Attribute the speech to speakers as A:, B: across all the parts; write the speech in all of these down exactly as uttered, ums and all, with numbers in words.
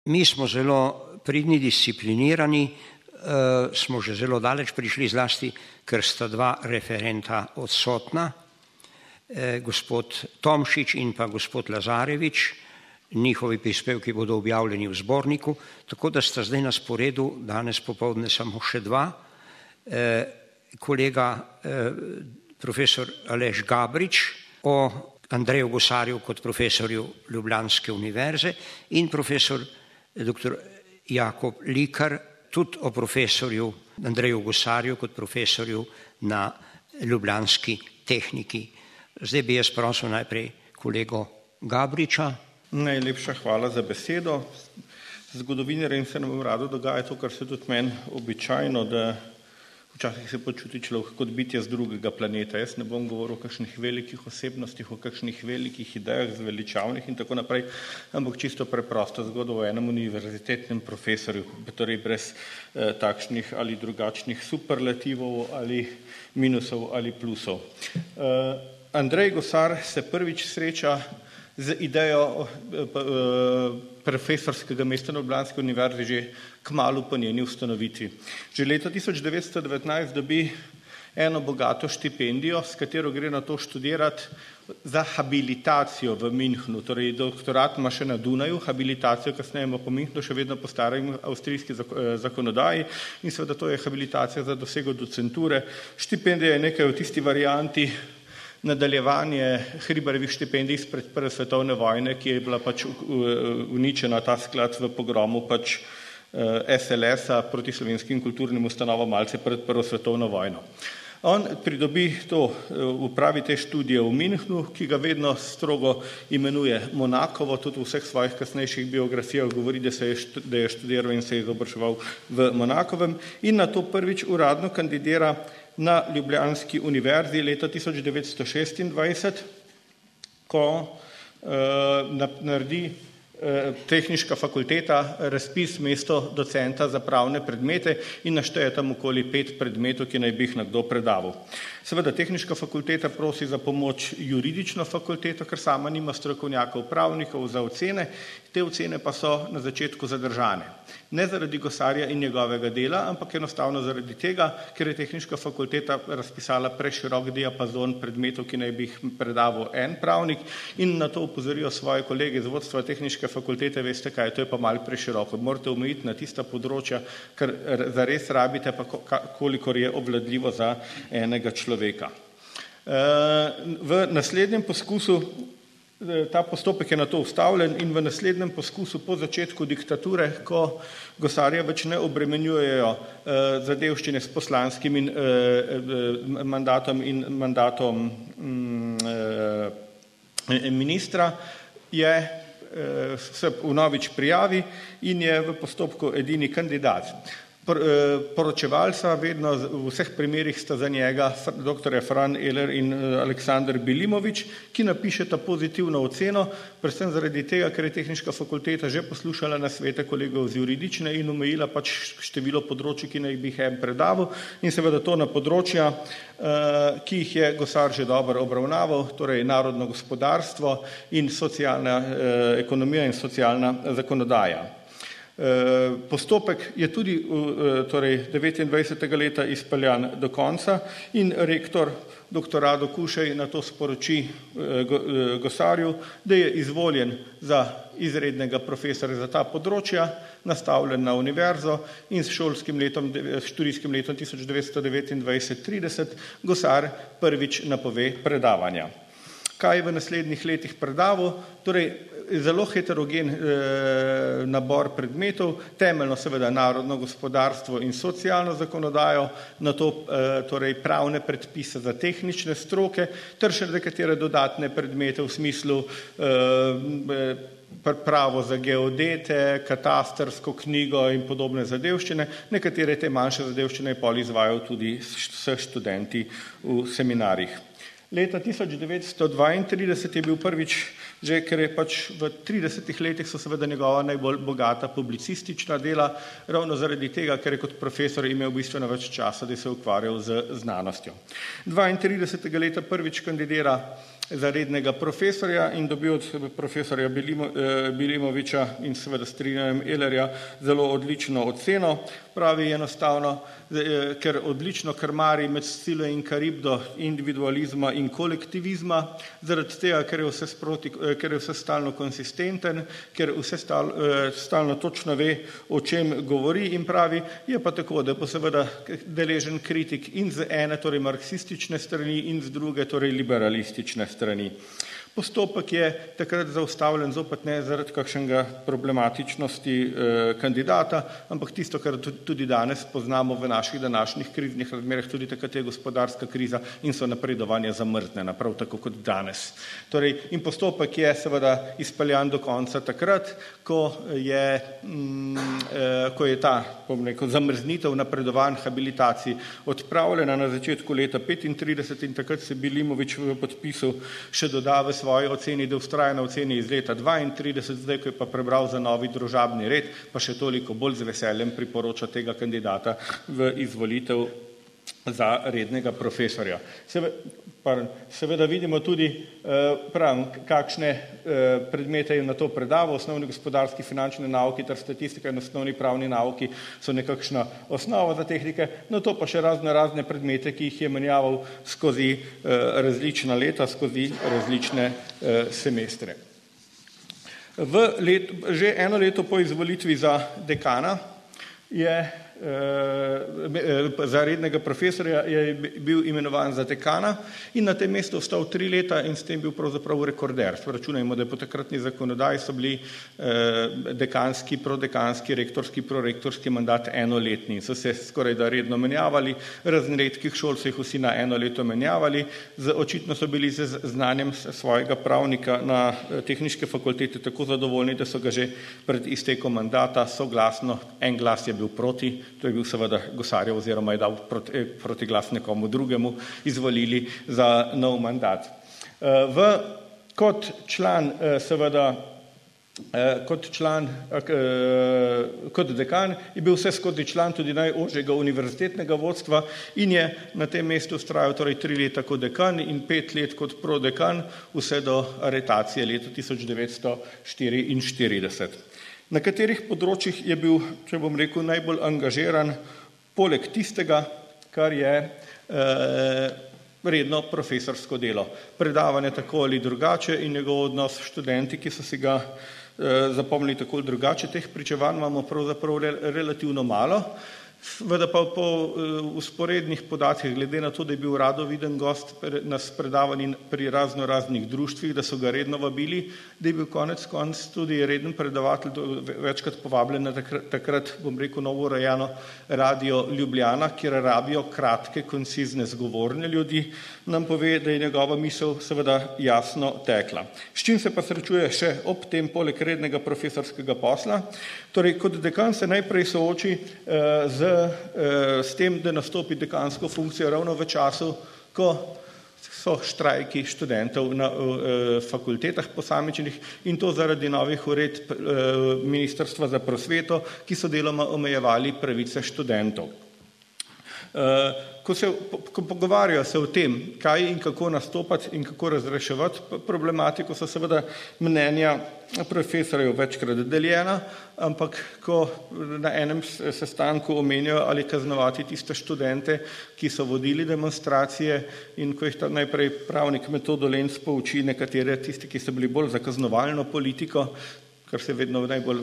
A: Mi smo zelo pridni, disciplinirani, smo že zelo daleč prišli, zlasti, ker sta dva referenta odsotna, gospod Tomšič in pa gospod Lazarevič. Njihovi prispevki bodo objavljeni v zborniku, tako da sta zdaj na sporedu danes popoldne samo še dva. Kolega profesor Aleš Gabrič o Andreju Gosarju kot profesorju Ljubljanske univerze in profesor doktor Jakob Likar tudi o profesorju Andreju Gosarju kot profesorju na Ljubljanski tehniki. Zdaj bi jaz prosil najprej kolego Gabriča.
B: Najlepša hvala za besedo. Zgodovinarjem se nam rado dogaja to, kar se tudi meni običajno, da včasih se počuti človek kot bitje z drugega planeta. Jaz ne bom govoril o kakšnih velikih osebnostih, o kakšnih velikih idejah, zveličavnih in tako naprej, ampak čisto preprosto zgodbo o enem univerzitetnem profesorju, torej brez eh, takšnih ali drugačnih superlativov ali minusov ali plusov. Eh, Andrej Gosar se prvič sreča z idejo profesorskega mesta na Ljubljanski univerzi že kmalu po njeni ustanovitvi. Že leta tisoč devetsto devetnajst dobi eno bogato štipendijo, s katero gre na to študirati za habilitacijo v Münchnu, torej doktorat ima še na Dunaju, habilitacijo kasneje ima po Münchnu še vedno po starej avstrijski zakonodaji in seveda to je habilitacija za dosego docenture. Štipendija je nekaj v tisti varianti nadaljevanje Hribarjevih štipendij izpred prve svetovne vojne, ki je bila pač uničena ta sklad v pogromu pač S L S-a proti slovenskim kulturnim ustanovam malce pred prvo svetovno vojno. On pridobi to, upravi te študije v Münchnu, ki ga vedno strogo imenuje Monakovo, tudi v vseh svojih kasnejših biografijah govori, da, se je, da je študiral in se je izobraževal v Monakovem in na to prvič uradno kandidira na Ljubljanski univerzi leta tisoč devetsto šestindvajset, ko eh, naredi eh, tehniška fakulteta razpis mesto docenta za pravne predmete in našteje tam okoli pet predmetov, ki naj bi jih nekdo predaval. Seveda tehniška fakulteta prosi za pomoč juridično fakulteto, ker sama nima strokovnjakov pravnikov za ocene, te ocene pa so na začetku zadržane. Ne zaradi Gosarja in njegovega dela, ampak enostavno zaradi tega, ker je tehniška fakulteta razpisala preširok diapazon predmetov, ki naj bi jih predaval en pravnik in na to opozorijo svoje kolege iz vodstva tehniške fakultete, veste kaj, to je pa malo preširoko, morate omejiti na tista področja, ker zares rabite pa kolikor je obvladljivo za enega človeka. V naslednjem poskusu ta postopek je na to ustavljen in v naslednjem poskusu po začetku diktature, ko Gosarja več ne obremenjujejo eh, zadevščine s poslanskim in, eh, mandatom in mandatom eh, ministra, je, eh, se vnovič prijavi in je v postopku edini kandidat. Poročevalca vedno v vseh primerih sta za njega doktorja Fran Eler in Aleksandar Bilimovič, ki napišeta pozitivno oceno, predvsem zaradi tega, ker je tehniška fakulteta že poslušala nasvete kolegov z juridične in omejila pač število področij, ki naj bi jih en predaval in seveda to na področja, ki jih je Gosar že dobro obravnaval, torej narodno gospodarstvo in socialna ekonomija in socialna zakonodaja. Postopek je tudi torej devetindvajsetega leta izpeljan do konca in rektor doktor Rado Kušej na to sporoči Gosarju, da je izvoljen za izrednega profesorja za ta področja, nastavljen na univerzo in s šolskim letom, študijskim letom tisoč devetsto devetindvajset trideset Gosar prvič napove predavanja. Kaj je v naslednjih letih predaval? Torej, zelo heterogen eh, nabor predmetov, temeljno seveda narodno gospodarstvo in socialno zakonodajo, na to eh, torej pravne predpise za tehnične stroke, ter še nekatere dodatne predmete v smislu eh, pravo za geodete, katastrsko knjigo in podobne zadevščine. Nekatere te manjše zadevščine je pol izvajal tudi s študenti v seminarjih. Leta tisoč devetsto dvaintrideset je bil prvič, že ker je pač v tridesetih letih so seveda njegova najbolj bogata publicistična dela, ravno zaradi tega, ker je kot profesor imel bistveno več časa, da se je ukvarjal z znanostjo. dvaintridesetega leta prvič kandidira za rednega profesorja in dobil od profesorja Bilimo, eh, Bilimoviča in seveda s Trinajem Elerja zelo odlično oceno. Pravi enostavno, eh, ker odlično krmari med Scilo in Karib do individualizma in kolektivizma, zaradi tega, ker je vse, sproti, eh, ker je vse stalno konsistenten, ker vse stal, eh, stalno točno ve, o čem govori in pravi, je pa tako, da bo seveda deležen kritik in z ene, torej marksistične strani in z druge, torej liberalistične strani. Postopek je takrat zaustavljen zopet ne zaradi kakšnega problematičnosti eh, kandidata, ampak tisto, kar tudi danes poznamo v naših današnjih kriznih razmerah, tudi takrat je gospodarska kriza in so napredovanja zamrznjena, prav tako kot danes. Torej, in postopek je seveda izpeljan do konca takrat, ko je, mm, eh, ko je ta, bom rekel, zamrznitev napredovanj habilitacij odpravljena na začetku leta petintrideset in takrat se Bilimovič v podpisu še doda v svoji oceni, da vztraja na oceni iz leta dvaintrideset, zdaj, ko je pa prebral za novi družabni red, pa še toliko bolj z veseljem priporoča tega kandidata v izvolitev za rednega profesorja. Seveda vidimo tudi, pravim, kakšne predmete je na to predaval, osnovni gospodarski finančni nauki ter statistika in osnovni pravni nauki so nekakšna osnova za tehnike, no to pa še razne razne predmete, ki jih je menjaval skozi različna leta, skozi različne semestre. V let, že eno leto po izvolitvi za dekana je za rednega profesorja je bil imenovan za dekana in na tem mestu ostal tri leta in s tem bil pravzaprav rekorder. Računajmo, da po takratni zakonodaji so bili dekanski, prodekanski, rektorski, prorektorski mandat enoletni in so se skoraj da redno menjavali, razen redkih šol so jih vsi na eno leto menjavali, očitno so bili z znanjem svojega pravnika na tehniške fakultete tako zadovoljni, da so ga že pred iztekom mandata soglasno, en glas je bil proti, to je bil seveda Gosarjev oziroma je dal proti, proti glas nekomu drugemu, izvolili za nov mandat. V, kot član seveda, kot član, kot dekan je bil vse skozi član tudi najožjega univerzitetnega vodstva in je na tem mestu vztrajal torej tri leta kot dekan in pet let kot prodekan vse do aretacije leta tisoč devetsto štiriinštirideset. Na katerih področjih je bil, če bom rekel, najbolj angažiran, poleg tistega, kar je eh, redno profesorsko delo. Predavanje tako ali drugače in njegov odnos s študenti, ki so si ga eh, zapomnili tako ali drugače. Teh pričevanj imamo pravzaprav re, relativno malo. Seveda pa po usporednih podatkih, glede na to, da je bil rado viden gost na predavanji pri razno raznih društvih, da so ga redno vabili, da je bil konec konc tudi reden predavatelj, večkrat povabljen na takrat, takrat bom rekel, novo urejeno Radio Ljubljana, kjer rabijo kratke, koncizne, zgovorne ljudi, nam pove, da je njegova misel seveda jasno tekla. S čim se pa srečuje še ob tem poleg rednega profesorskega posla? Torej, kot dekan se najprej sooči eh, z s tem, da nastopi dekansko funkcijo ravno v času, ko so štrajki študentov na fakultetah posamičnih in to zaradi novih uredb Ministrstva za prosveto, ki so deloma omejevali pravice študentov. Ko se ko pogovarjajo se o tem, kaj in kako nastopati in kako razreševati problematiko, so seveda mnenja profesorjev večkrat deljena, ampak ko na enem sestanku omenijo ali kaznovati tiste študente, ki so vodili demonstracije in ko jih ta najprej pravnik Metodo Lenz pouči nekatere tisti, ki so bili bolj za kaznovalno politiko, kar se vedno najbolj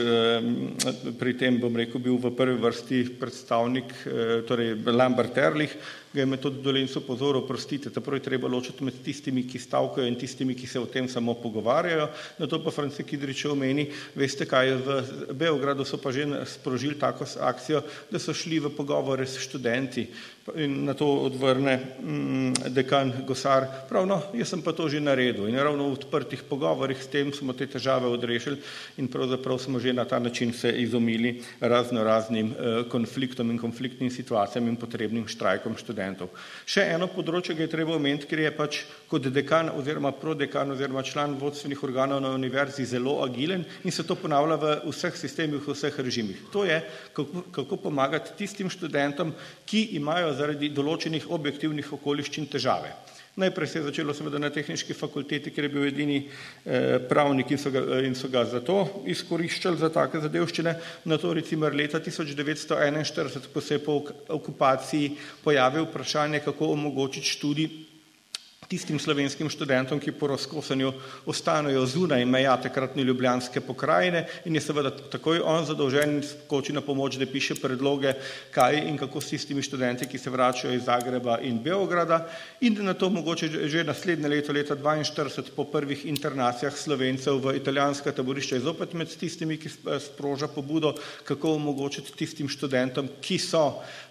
B: pri tem, bom rekel, bil v prvi vrsti predstavnik, torej Lambert Ehrlich, ga je Metodo Lenz opozoril, prostite, tapravo je treba ločiti med tistimi, ki stavkajo in tistimi, ki se o tem samo pogovarjajo. Na to pa France Kidrič omeni, veste kaj, v Beogradu so pa že sprožili tako akcijo, da so šli v pogovore s študenti in na to odvrne mm, dekan Gosar, pravno, jaz sem pa to že naredil in ravno v odprtih pogovorih s tem smo te težave odrešili in pravzaprav smo že na ta način se izumili razno raznim eh, konfliktom in konfliktnim situacijam in potrebnim štrajkom študentov. Še eno področje ga je treba omeniti, ker je pač kot dekan oziroma prodekan oziroma član vodstvenih organov na univerzi zelo agilen in se to ponavlja v vseh sistemih, v vseh režimih. To je, kako, kako pomagati tistim študentom, ki imajo zaradi določenih objektivnih okoliščin težave. Najprej se je začelo seveda na tehniški fakulteti, ker je bil edini eh, pravnik in so, ga, in so ga zato izkoriščali za take zadevščine. Na to recimo leta tisoč devetsto enainštirideset, ko se je po okupaciji pojavil vprašanje, kako omogočiti študij tistim slovenskim študentom, ki po razkosanju ostanejo zunaj meja takratne ljubljanske pokrajine in je seveda takoj on zadolžen in skoči na pomoč, da piše predloge, kaj in kako s tistimi študenti, ki se vračajo iz Zagreba in Beograda, in na to mogoče že naslednje leto, leta dvainštirideset, po prvih internacijah Slovencev v italijanska taborišča je zopet med tistimi, ki sproža pobudo, kako omogočiti tistim študentom, ki so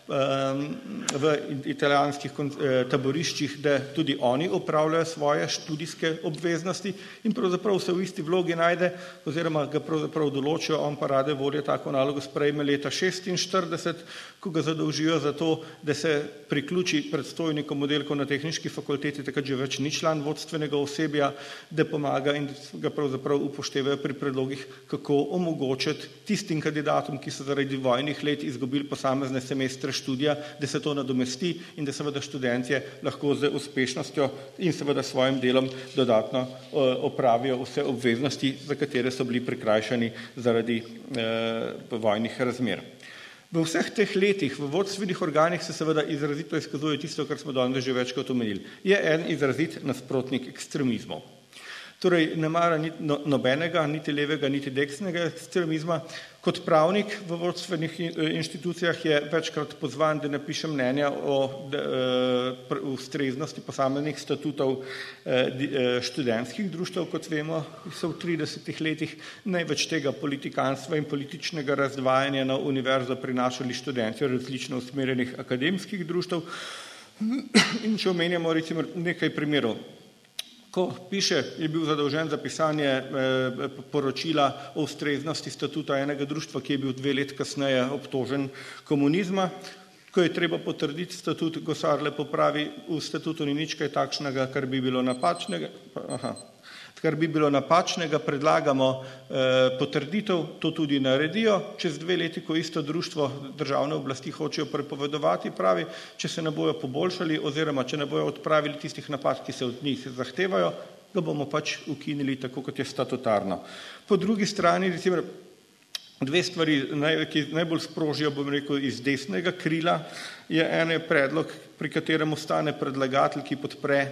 B: v italijanskih taboriščih, da tudi oni opravljajo svoje študijske obveznosti in pravzaprav se v isti vlogi najde oziroma ga pravzaprav določijo, on pa rade volje tako nalogo sprejme leta šestinštirideset, ko ga zadolžijo za to, da se priključi predstojnikom oddelkov na tehniški fakulteti, takrat že več ni član vodstvenega osebja, da pomaga in ga pravzaprav upoštevajo pri predlogih, kako omogočiti tistim kandidatom, ki so zaradi vojnih let izgubili posamezne semestre študija, da se to nadomesti in da seveda študentje lahko z uspešnostjo in seveda svojim delom dodatno opravijo vse obveznosti, za katere so bili prikrajšani zaradi eh, vojnih razmer. V vseh teh letih v vodstvenih organih se seveda izrazito izkazuje tisto, kar smo danes že večkrat omenili. Je en izrazit nasprotnik ekstremizmov. Torej ne mara no, nobenega, niti levega, niti desnega ekstremizma. Kot pravnik v vodstvenih inštitucijah je večkrat pozvan, da napiše mnenja o de, e, ustreznosti posameznih statutov e, študentskih društev, kot vemo, so v tridesetih letih največ tega politikanstva in političnega razdvajanja na univerzo prinašali študenti različno usmerjenih akademskih društev. In če omenjamo recimo nekaj primerov. Ko piše, je bil zadolžen za pisanje eh, poročila o ustreznosti statuta enega društva, ki je bil dve let kasneje obtožen komunizma. Ko je treba potrditi statut, Gosar lepo pravi, v statutu ni nič kaj takšnega, kar bi bilo napačnega. Aha. Kar bi bilo napačnega, predlagamo eh, potrditev, to tudi naredijo. Čez dve leti, ko isto društvo državne oblasti hočejo prepovedovati, pravi, če se ne bojo poboljšali oziroma če ne bojo odpravili tistih napak, ki se od njih zahtevajo, ga bomo pač ukinili tako, kot je statutarno. Po drugi strani, recimo, dve stvari, naj, ki najbolj sprožijo, bom rekel, iz desnega krila, je en predlog, pri katerem ostane predlagatelj, ki podpre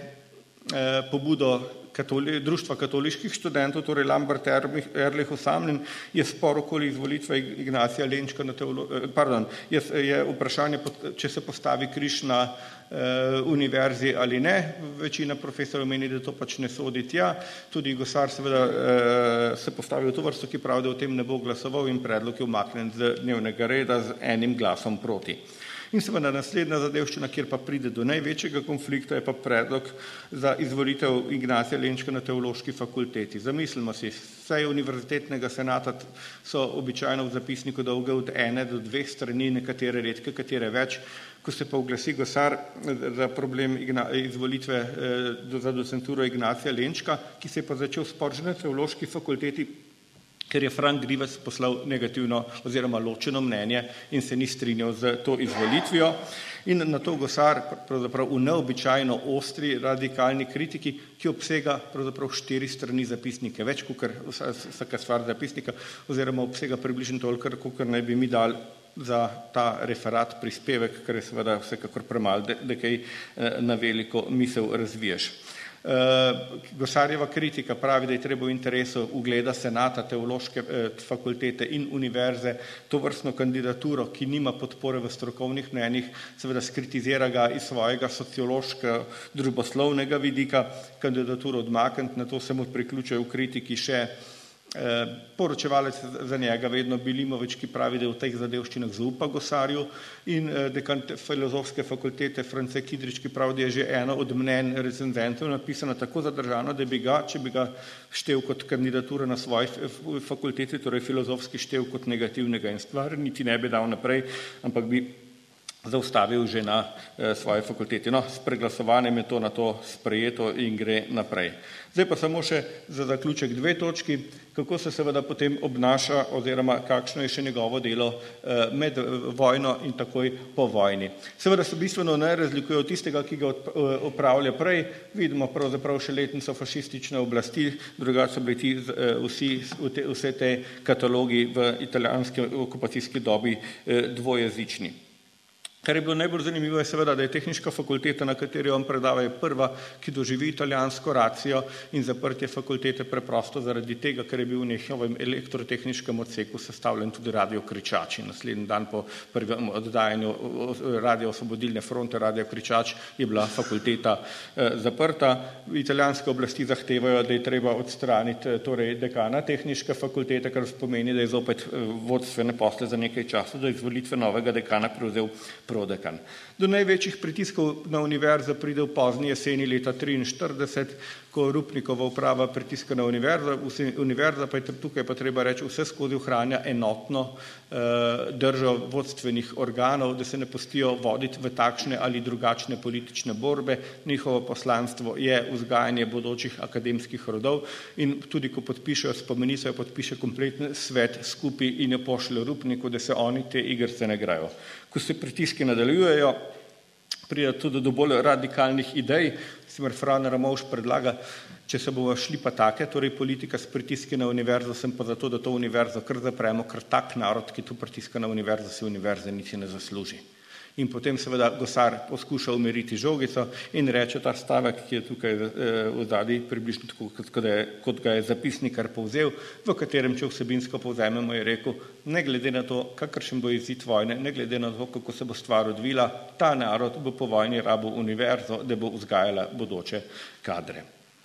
B: eh, pobudo Katoli, društva katoliških študentov, torej Lambert Erlich osamljen, je spor okoli izvolitve Ignacija Lenčka na teolo, pardon, je, je vprašanje, če se postavi križ na eh, univerzi ali ne. Večina profesorjev meni, da to pač ne sodi tja. Tudi Gosar seveda eh, se postavi v to vrsto, ki pravi, da o tem ne bo glasoval in predlog je umaknjen z dnevnega reda z enim glasom proti. In seveda naslednja zadevščina, kjer pa pride do največjega konflikta, je pa predlog za izvolitev Ignacija Lenčka na teološki fakulteti. Zamislimo si, vse univerzitetnega senata so običajno v zapisniku dolge od ene do dveh strani, nekatere redke, katere več. Ko se pa oglasi Gosar za problem izvolitve za docenturo Ignacija Lenčka, ki se je pa začel spor že na teološki fakulteti, ker je Frank Grivec poslal negativno oziroma ločeno mnenje in se ni strinjal z to izvolitvijo. In na to Gosar pravzaprav v neobičajno ostri radikalni kritiki, ki obsega pravzaprav štiri strani zapisnike, več kot vsaka stvar zapisnika, oziroma obsega približno toliko, kot naj bi mi dali za ta referat prispevek, ker je seveda vsekakor premalo, da, da kaj na veliko misel razviješ. Gosarjeva kritika pravi, da je treba v interesu ugleda senata, teološke fakultete in univerze to vrstno kandidaturo, ki nima podpore v strokovnih mnenjih, seveda skritizira ga iz svojega sociološkega družboslovnega vidika, kandidaturo odmakniti, na to se mu priključujejo v kritiki še poročevalec za njega vedno Bilimovič, ki pravi, da je v teh zadevščinah zaupa Gosarju, in dekan filozofske fakultete France Kidrič, ki pravi, da je že eno od mnenj recenzentov napisano tako zadržano, da bi ga, če bi ga štel kot kandidaturo na svoji fakulteti, torej filozofski štel kot negativnega in stvar, niti ne bi dal naprej, ampak bi zaustavil že na eh, svoji fakulteti. No, s preglasovanjem je to na to sprejeto in gre naprej. Zdaj pa samo še za zaključek dve točki, kako se seveda potem obnaša oziroma kakšno je še njegovo delo eh, med vojno in takoj po vojni. Seveda se bistveno ne razlikuje od tistega, ki ga opravlja prej. Vidimo pravzaprav še letnico fašistične oblasti, drugače so bili ti eh, vsi, vse te katalogi v italijanski okupacijski dobi eh, dvojezični. Kar je bilo najbolj zanimivo je seveda, da je tehniška fakulteta, na kateri on predava, je prva, ki doživi italijansko racijo in zaprtje fakultete preprosto zaradi tega, ker je bil v njihovem elektrotehniškem odseku sestavljen tudi radio Kričač. In naslednji dan po prvem oddajanju Radio Osvobodilne fronte, Radio Kričač, je bila fakulteta eh, zaprta. Italijanske oblasti zahtevajo, da je treba odstraniti eh, torej dekana tehniške fakultete, kar pomeni, da je zopet eh, vodstvene posle za nekaj časa do izvolitve novega dekana prevzel prodekan. Do največjih pritiskov na univerzo pride v pozni jeseni leta triinštirideset, ko Rupnikova uprava pritiska na univerzo, univerza pa je tukaj pa treba reči, vse skozi ohranja enotno eh, držo vodstvenih organov, da se ne pustijo voditi v takšne ali drugačne politične borbe. Njihovo poslanstvo je vzgajanje bodočih akademskih rodov in tudi, ko podpišejo spomenico, jo podpiše kompletni svet skupaj in jo pošlje Rupniku, da se oni te igrice ne igrajo. Ko se pritiski nadaljujejo, pride tudi do bolj radikalnih idej. Sicer Fran Ramovš predlaga, če se bomo šli pa take, torej politika s pritiski na univerzo, sem pa zato, da to univerzo kar zapremo, ker tak narod, ki tu pritiska na univerzo, si univerze niti ne zasluži. In potem seveda Gosar poskuša umiriti žogico in reče ta stavek, ki je tukaj v zadnji približno tako, kot, je, kot ga je zapisnikar povzel, v katerem, če vsebinsko povzememo, je rekel, ne glede na to, kakršen bo izid vojne, ne glede na to, kako se bo stvar odvila, ta narod bo po vojni rabil univerzo, da bo vzgajala bodoče kadre.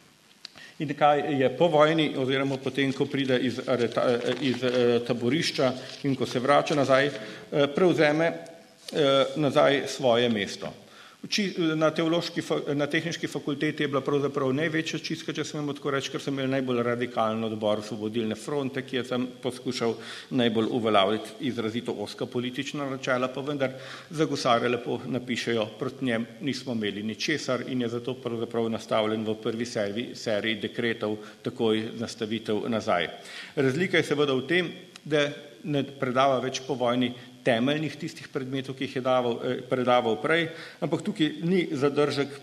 B: In kaj je po vojni, oziroma potem, ko pride iz, iz taborišča in ko se vrača nazaj, prevzeme nazaj svoje mesto. Na, na tehniški fakulteti je bila pravzaprav največja čistka, če smemo tako reči, ker so imeli najbolj radikalen odbor Osvobodilne fronte, ki je tam poskušal najbolj uveljaviti izrazito ozka politična načela, pa vendar za Gosarja lepo napišejo, proti njem nismo imeli ničesar in je zato pravzaprav nastavljen v prvi seriji, seriji dekretov takoj nastavitev nazaj. Razlika je seveda v tem, da ne predava več po vojni temeljnih tistih predmetov, ki jih je daval, predaval prej, ampak tukaj ni zadržek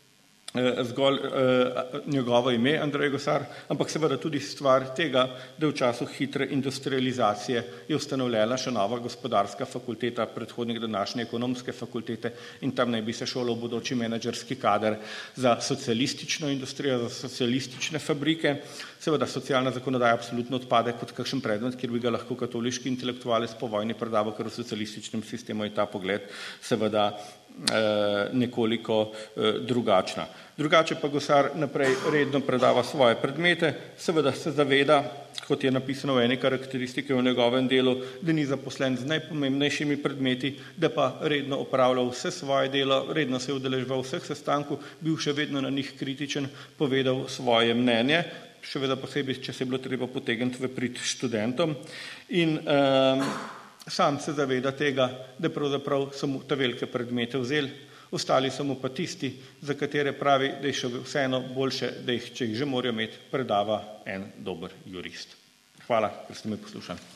B: zgolj njegovo ime, Andrej Gosar, ampak seveda tudi stvar tega, da v času hitre industrializacije je ustanovljena še nova gospodarska fakulteta, predhodnik današnje ekonomske fakultete in tam naj bi se šolal bodoči menedžerski kader za socialistično industrijo, za socialistične fabrike. Seveda socialna zakonodaja absolutno odpade kot kakšen predmet, kjer bi ga lahko katoliški intelektualec po vojni predaval, ker v socialističnem sistemu je ta pogled seveda nekoliko drugačna. Drugače pa Gosar naprej redno predava svoje predmete, seveda se zaveda, kot je napisano v eni karakteristiki v njegovem delu, da ni zaposlen z najpomembnejšimi predmeti, da pa redno opravljal vse svoje delo, redno se je udeleževal vseh sestankov, bil še vedno na njih kritičen, povedal svoje mnenje, še vedno posebej, če se je bilo treba potegniti v prid študentom in um, sam se zaveda tega, da pravzaprav so mu te velike predmete vzeli, ostali so mu pa tisti, za katere pravi, da je še vseeno boljše, da jih, če jih že morajo imeti, predava en dober jurist. Hvala, ker ste me poslušali.